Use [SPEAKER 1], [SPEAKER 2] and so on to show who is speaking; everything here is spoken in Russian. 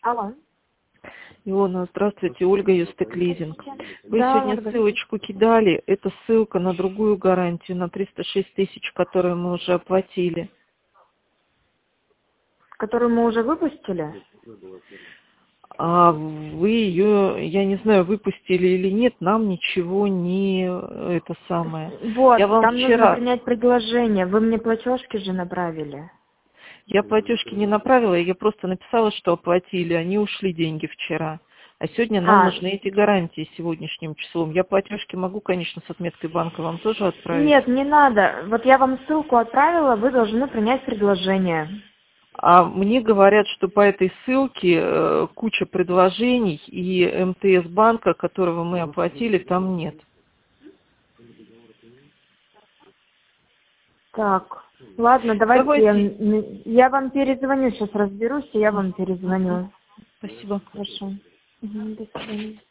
[SPEAKER 1] Алло.
[SPEAKER 2] Илона, здравствуйте, Ольга, Юстек Лизинг. Вы
[SPEAKER 1] Да,
[SPEAKER 2] сегодня
[SPEAKER 1] Ольга.
[SPEAKER 2] ссылочку кидали, это ссылка на другую гарантию, на 306 тысяч, которую мы уже оплатили.
[SPEAKER 1] Которую мы уже выпустили?
[SPEAKER 2] А вы ее, я не знаю, выпустили или нет, нам ничего не это самое.
[SPEAKER 1] Вот,
[SPEAKER 2] Я вам
[SPEAKER 1] там нужно
[SPEAKER 2] вчера,
[SPEAKER 1] принять предложение. Вы мне платежки же направили.
[SPEAKER 2] я платежки не направила, я просто написала, что оплатили, они ушли деньги вчера. А сегодня нам нужны эти гарантии сегодняшним числом. Я платежки могу, конечно, с отметкой банка вам тоже отправить.
[SPEAKER 1] Нет, не надо. Вот я вам ссылку отправила, вы должны принять предложение.
[SPEAKER 2] А мне говорят, что по этой ссылке куча предложений, и МТС банка, которого мы оплатили, там нет.
[SPEAKER 1] Так, ладно, давайте я вам перезвоню, сейчас разберусь, и я вам перезвоню.
[SPEAKER 2] Спасибо.
[SPEAKER 1] Хорошо. До свидания.